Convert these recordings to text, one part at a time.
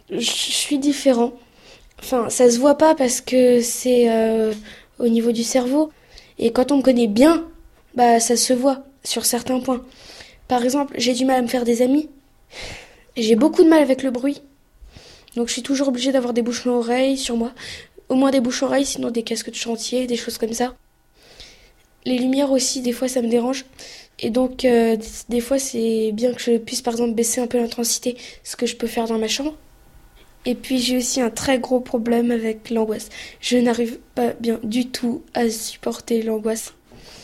Je suis différent. Enfin, ça se voit pas parce que c'est au niveau du cerveau. Et quand on me connaît bien, bah ça se voit sur certains points. Par exemple, j'ai du mal à me faire des amis. J'ai beaucoup de mal avec le bruit. Donc je suis toujours obligée d'avoir des bouchons-oreilles sur moi. Au moins des bouchons-oreilles, sinon des casques de chantier, des choses comme ça. Les lumières aussi, des fois ça me dérange. Et donc des fois c'est bien que je puisse par exemple baisser un peu l'intensité, ce que je peux faire dans ma chambre. Et puis j'ai aussi un très gros problème avec l'angoisse. Je n'arrive pas bien du tout à supporter l'angoisse.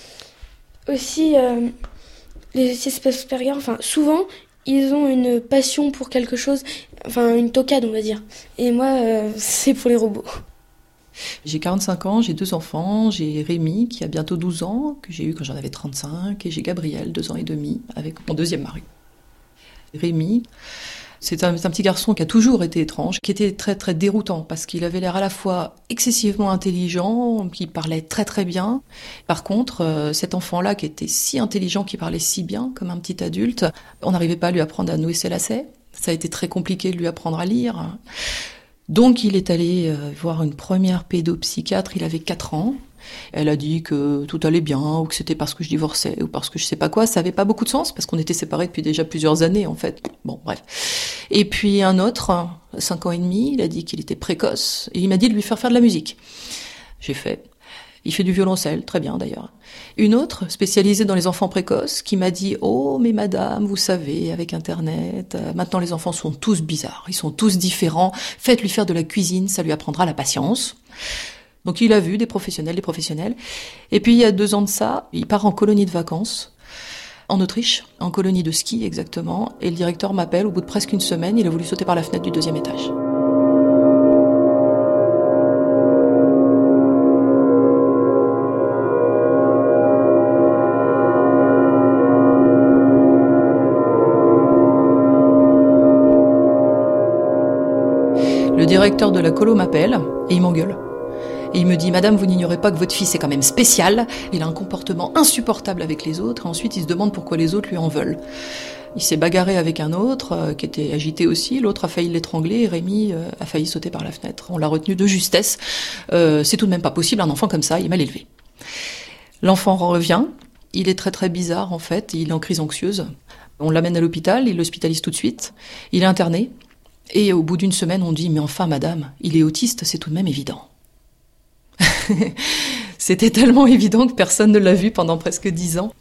Aussi, les autistes Asperger, souvent, ils ont une passion pour quelque chose, une tocade, on va dire. Et moi, c'est pour les robots. J'ai 45 ans, j'ai 2 enfants, j'ai Rémi qui a bientôt 12 ans, que j'ai eu quand j'en avais 35, et j'ai Gabriel, 2 ans et demi, avec mon deuxième mari. Rémi, c'est un petit garçon qui a toujours été étrange, qui était très très déroutant, parce qu'il avait l'air à la fois excessivement intelligent, qui parlait très très bien. Par contre, cet enfant-là qui était si intelligent, qui parlait si bien, comme un petit adulte, on n'arrivait pas à lui apprendre à nouer ses lacets. Ça a été très compliqué de lui apprendre à lire. Donc il est allé voir une première pédopsychiatre, il avait 4 ans. Elle a dit que tout allait bien, ou que c'était parce que je divorçais, ou parce que je sais pas quoi. Ça avait pas beaucoup de sens, parce qu'on était séparés depuis déjà plusieurs années, en fait. Bon, bref. Et puis un autre, 5 ans et demi, il a dit qu'il était précoce, et il m'a dit de lui faire de la musique. J'ai fait. Il fait du violoncelle, très bien d'ailleurs. Une autre, spécialisée dans les enfants précoces, qui m'a dit « Oh, mais madame, vous savez, avec Internet, maintenant les enfants sont tous bizarres, ils sont tous différents, faites-lui faire de la cuisine, ça lui apprendra la patience. » Donc il a vu des professionnels. Et puis il y a 2 ans de ça, il part en colonie de vacances, en Autriche, en colonie de ski exactement, et le directeur m'appelle, au bout de presque une semaine, il a voulu sauter par la fenêtre du 2e étage. Le directeur de la colo m'appelle et il m'engueule. Et il me dit « Madame, vous n'ignorez pas que votre fils est quand même spécial, il a un comportement insupportable avec les autres, et ensuite il se demande pourquoi les autres lui en veulent. » Il s'est bagarré avec un autre qui était agité aussi, l'autre a failli l'étrangler, et Rémi a failli sauter par la fenêtre. On l'a retenu de justesse. C'est tout de même pas possible, un enfant comme ça, il est mal élevé. L'enfant revient, il est très très bizarre en fait, il est en crise anxieuse. On l'amène à l'hôpital, il l'hospitalise tout de suite, il est interné, et au bout d'une semaine on dit « Mais enfin madame, il est autiste, c'est tout de même évident. » C'était tellement évident que personne ne l'a vu pendant presque 10 ans.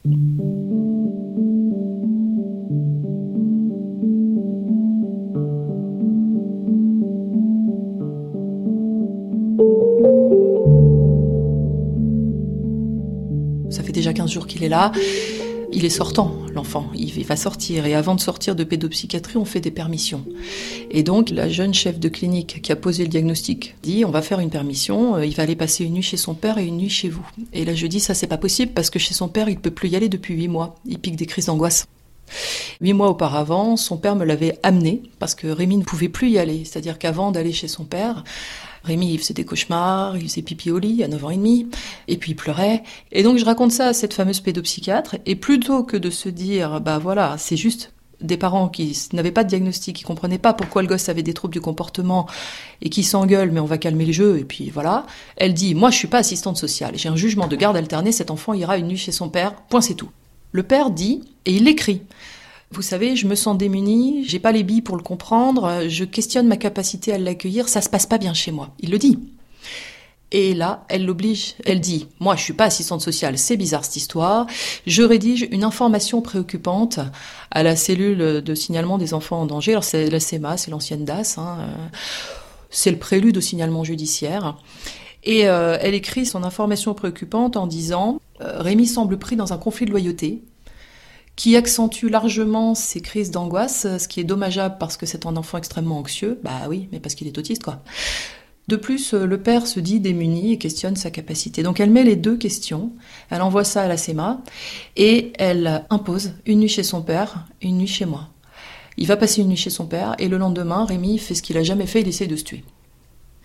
Ça fait déjà 15 jours qu'il est là. Il est sortant, l'enfant. Il va sortir. Et avant de sortir de pédopsychiatrie, on fait des permissions. Et donc, la jeune chef de clinique qui a posé le diagnostic dit « On va faire une permission, il va aller passer une nuit chez son père et une nuit chez vous. » Et là, je dis « Ça, c'est pas possible parce que chez son père, il peut plus y aller depuis 8 mois. Il pique des crises d'angoisse. » 8 mois auparavant, son père me l'avait amené parce que Rémi ne pouvait plus y aller. C'est-à-dire qu'avant d'aller chez son père, Rémi, il faisait des cauchemars, il faisait pipi au lit à 9 ans et demi, et puis il pleurait. Et donc je raconte ça à cette fameuse pédopsychiatre, et plutôt que de se dire, bah voilà, c'est juste des parents qui n'avaient pas de diagnostic, qui comprenaient pas pourquoi le gosse avait des troubles du comportement, et qui s'engueulent, mais on va calmer le jeu, et puis voilà. Elle dit, moi je suis pas assistante sociale, j'ai un jugement de garde alterné, cet enfant ira une nuit chez son père, point c'est tout. Le père dit, et il l'écrit, vous savez, je me sens démunie, j'ai pas les billes pour le comprendre, je questionne ma capacité à l'accueillir, ça se passe pas bien chez moi. Il le dit. Et là, elle l'oblige, elle dit, moi je suis pas assistante sociale, c'est bizarre cette histoire, je rédige une information préoccupante à la cellule de signalement des enfants en danger, alors c'est la CEMA, c'est l'ancienne DAS, c'est le prélude au signalement judiciaire. Et elle écrit son information préoccupante en disant, Rémi semble pris dans un conflit de loyauté, qui accentue largement ses crises d'angoisse, ce qui est dommageable parce que c'est un enfant extrêmement anxieux. Bah oui, mais parce qu'il est autiste, quoi. De plus, le père se dit démuni et questionne sa capacité. Donc elle met les 2 questions, elle envoie ça à la CEMA, et elle impose une nuit chez son père, une nuit chez moi. Il va passer une nuit chez son père, et le lendemain, Rémi fait ce qu'il a jamais fait, il essaye de se tuer.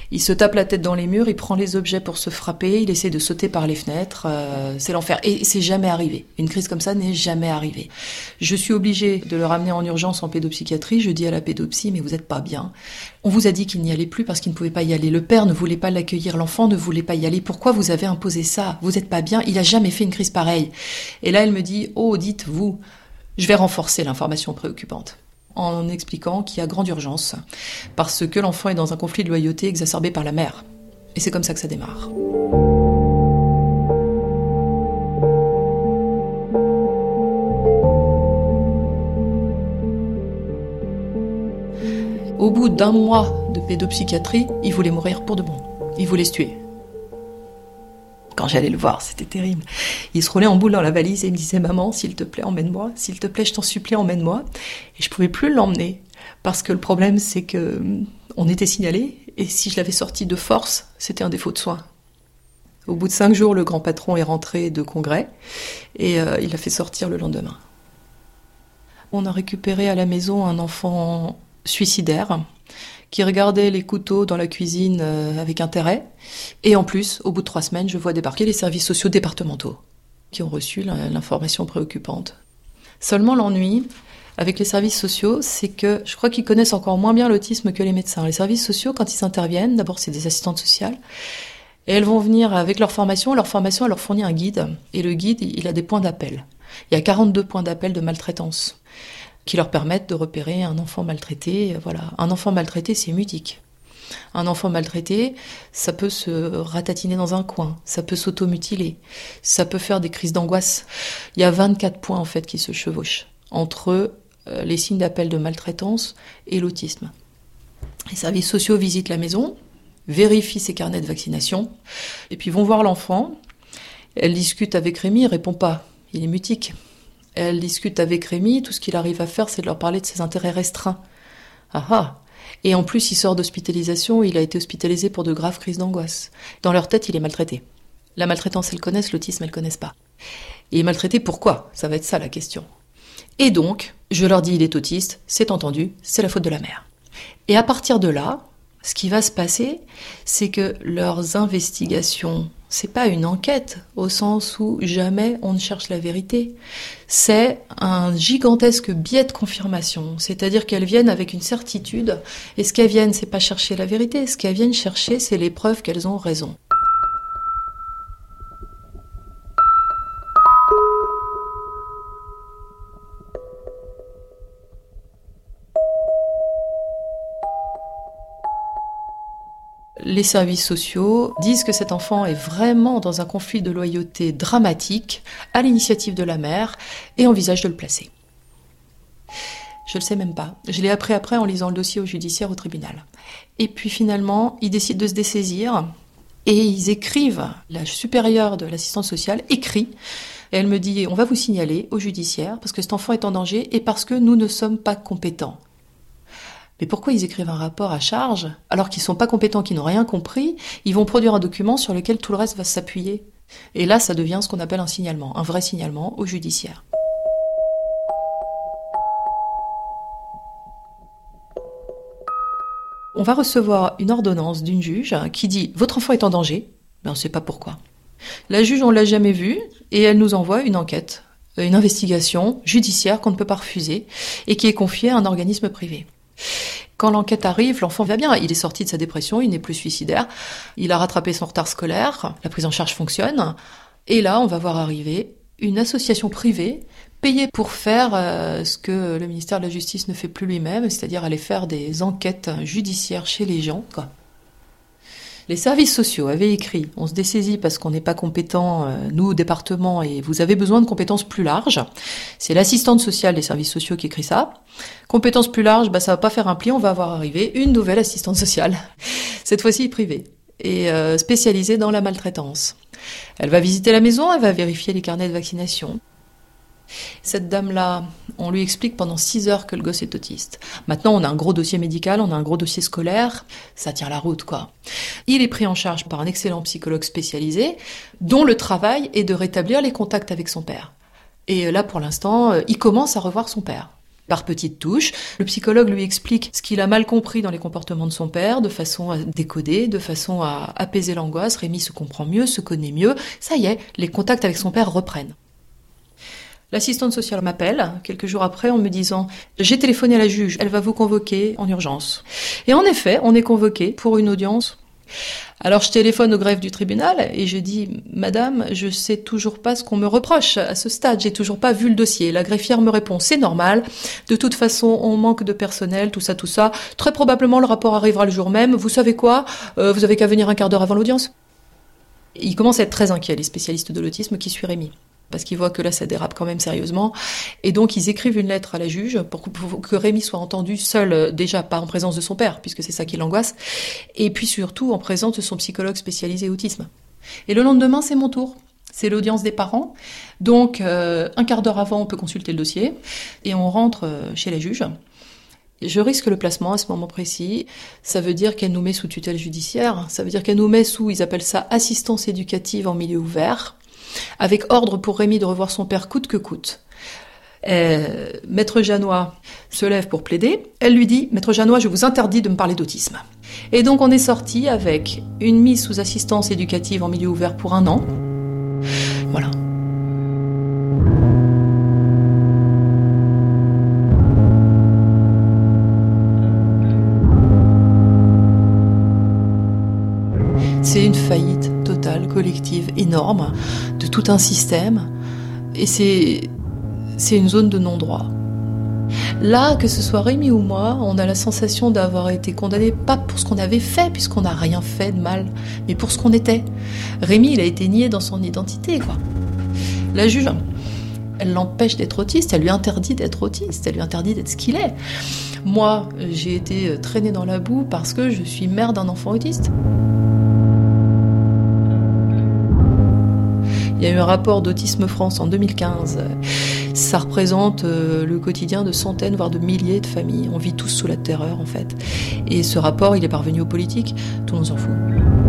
Il se tape la tête dans les murs, il prend les objets pour se frapper, il essaie de sauter par les fenêtres, c'est l'enfer. Et c'est jamais arrivé. Une crise comme ça n'est jamais arrivée. Je suis obligée de le ramener en urgence en pédopsychiatrie. Je dis à la pédopsie, mais vous êtes pas bien. On vous a dit qu'il n'y allait plus parce qu'il ne pouvait pas y aller. Le père ne voulait pas l'accueillir, l'enfant ne voulait pas y aller. Pourquoi vous avez imposé ça? Vous êtes pas bien, il a jamais fait une crise pareille. Et là, elle me dit, oh, dites-vous, je vais renforcer l'information préoccupante, en expliquant qu'il y a grande urgence, parce que l'enfant est dans un conflit de loyauté exacerbé par la mère. Et c'est comme ça que ça démarre. Au bout d'1 mois de pédopsychiatrie, il voulait mourir pour de bon. Il voulait se tuer. Quand j'allais le voir, c'était terrible. Il se roulait en boule dans la valise et il me disait « Maman, s'il te plaît, emmène-moi. S'il te plaît, je t'en supplie, emmène-moi. » Et je pouvais plus l'emmener. Parce que le problème, c'est que on était signalé, et si je l'avais sorti de force, c'était un défaut de soin. Au bout de 5 jours, le grand patron est rentré de congrès, et il l'a fait sortir le lendemain. On a récupéré à la maison un enfant suicidaire, qui regardait les couteaux dans la cuisine avec intérêt, et en plus, au bout de 3 semaines, je vois débarquer les services sociaux départementaux, qui ont reçu l'information préoccupante. Seulement l'ennui, avec les services sociaux, c'est que je crois qu'ils connaissent encore moins bien l'autisme que les médecins. Les services sociaux, quand ils interviennent, d'abord c'est des assistantes sociales, et elles vont venir avec leur formation elle leur fournit un guide, et le guide, il a des points d'appel. Il y a 42 points d'appel de maltraitance, qui leur permettent de repérer un enfant maltraité. Voilà. Un enfant maltraité, c'est mutique. Un enfant maltraité, ça peut se ratatiner dans un coin, ça peut s'automutiler, ça peut faire des crises d'angoisse. Il y a 24 points en fait qui se chevauchent entre les signes d'appel de maltraitance et l'autisme. Les services sociaux visitent la maison, vérifient ses carnets de vaccination, et puis vont voir l'enfant. Elles discutent avec Rémi, il répond pas, il est mutique. Elles discutent avec Rémi, tout ce qu'il arrive à faire, c'est de leur parler de ses intérêts restreints. Ah ah. Et en plus, il sort d'hospitalisation, il a été hospitalisé pour de graves crises d'angoisse. Dans leur tête, il est maltraité. La maltraitance, elles connaissent, l'autisme, elles connaissent pas. Et maltraité, pourquoi? Ça va être ça la question. Et donc, je leur dis, il est autiste, c'est entendu, c'est la faute de la mère. Et à partir de là, ce qui va se passer, c'est que leurs investigations, c'est pas une enquête, au sens où jamais on ne cherche la vérité. C'est un gigantesque biais de confirmation, c'est-à-dire qu'elles viennent avec une certitude, et ce qu'elles viennent, c'est pas chercher la vérité, ce qu'elles viennent chercher, c'est les preuves qu'elles ont raison. Les services sociaux disent que cet enfant est vraiment dans un conflit de loyauté dramatique, à l'initiative de la mère, et envisagent de le placer. Je le sais même pas. Je l'ai appris après en lisant le dossier au judiciaire au tribunal. Et puis finalement, ils décident de se dessaisir, et ils écrivent, la supérieure de l'assistance sociale écrit, et elle me dit, on va vous signaler au judiciaire, parce que cet enfant est en danger, et parce que nous ne sommes pas compétents. Mais pourquoi ils écrivent un rapport à charge, alors qu'ils sont pas compétents, qu'ils n'ont rien compris? Ils vont produire un document sur lequel tout le reste va s'appuyer. Et là, ça devient ce qu'on appelle un signalement, un vrai signalement au judiciaire. On va recevoir une ordonnance d'une juge qui dit « Votre enfant est en danger », mais on ne sait pas pourquoi. La juge, on ne l'a jamais vue, et elle nous envoie une enquête, une investigation judiciaire qu'on ne peut pas refuser, et qui est confiée à un organisme privé. Quand l'enquête arrive, l'enfant va bien, il est sorti de sa dépression, il n'est plus suicidaire, il a rattrapé son retard scolaire, la prise en charge fonctionne, et là on va voir arriver une association privée payée pour faire ce que le ministère de la Justice ne fait plus lui-même, c'est-à-dire aller faire des enquêtes judiciaires chez les gens, quoi. Les services sociaux avaient écrit, on se dessaisit parce qu'on n'est pas compétent, nous au département, et vous avez besoin de compétences plus larges. C'est l'assistante sociale des services sociaux qui écrit ça. Compétences plus larges, ça va pas faire un pli, on va avoir arrivé une nouvelle assistante sociale. Cette fois-ci privée, et spécialisée dans la maltraitance. Elle va visiter la maison, elle va vérifier les carnets de vaccination. Cette dame-là, on lui explique pendant 6 heures que le gosse est autiste. Maintenant, on a un gros dossier médical, on a un gros dossier scolaire, ça tient la route, quoi. Il est pris en charge par un excellent psychologue spécialisé, dont le travail est de rétablir les contacts avec son père. Et là, pour l'instant, il commence à revoir son père. Par petites touches, le psychologue lui explique ce qu'il a mal compris dans les comportements de son père, de façon à décoder, de façon à apaiser l'angoisse. Rémi se comprend mieux, se connaît mieux. Ça y est, les contacts avec son père reprennent. L'assistante sociale m'appelle quelques jours après en me disant « J'ai téléphoné à la juge, elle va vous convoquer en urgence. » Et en effet, on est convoqué pour une audience. Alors je téléphone au greffe du tribunal et je dis « Madame, je sais toujours pas ce qu'on me reproche à ce stade, j'ai toujours pas vu le dossier. » La greffière me répond « C'est normal, de toute façon on manque de personnel, tout ça. Très probablement le rapport arrivera le jour même. Vous savez quoi, vous avez qu'à venir un quart d'heure avant l'audience. » Il commence à être très inquiet, les spécialistes de l'autisme qui suivent Rémi, parce qu'ils voient que là ça dérape quand même sérieusement. Et donc ils écrivent une lettre à la juge pour que Rémi soit entendu seul, déjà pas en présence de son père, puisque c'est ça qui l'angoisse, et puis surtout en présence de son psychologue spécialisé autisme. Et le lendemain, c'est mon tour. C'est l'audience des parents. Donc un quart d'heure avant, on peut consulter le dossier, et on rentre chez la juge. Je risque le placement à ce moment précis. Ça veut dire qu'elle nous met sous tutelle judiciaire. Ça veut dire qu'elle nous met sous, ils appellent ça assistance éducative en milieu ouvert, avec ordre pour Rémi de revoir son père coûte que coûte. Maître Janois se lève pour plaider. Elle lui dit « Maître Janois, je vous interdis de me parler d'autisme. » Et donc on est sorti avec une mise sous assistance éducative en milieu ouvert pour 1 an. Voilà. C'est une faillite totale, collective, énorme, de tout un système. Et c'est une zone de non-droit. Là, que ce soit Rémi ou moi, on a la sensation d'avoir été condamnés, pas pour ce qu'on avait fait, puisqu'on n'a rien fait de mal, mais pour ce qu'on était. Rémi, il a été nié dans son identité, quoi. La juge, elle l'empêche d'être autiste, elle lui interdit d'être autiste, elle lui interdit d'être ce qu'il est. Moi, j'ai été traînée dans la boue parce que je suis mère d'un enfant autiste. Il y a eu un rapport d'Autisme France en 2015. Ça représente le quotidien de centaines, voire de milliers de familles. On vit tous sous la terreur, en fait. Et ce rapport, il est parvenu aux politiques. Tout le monde s'en fout.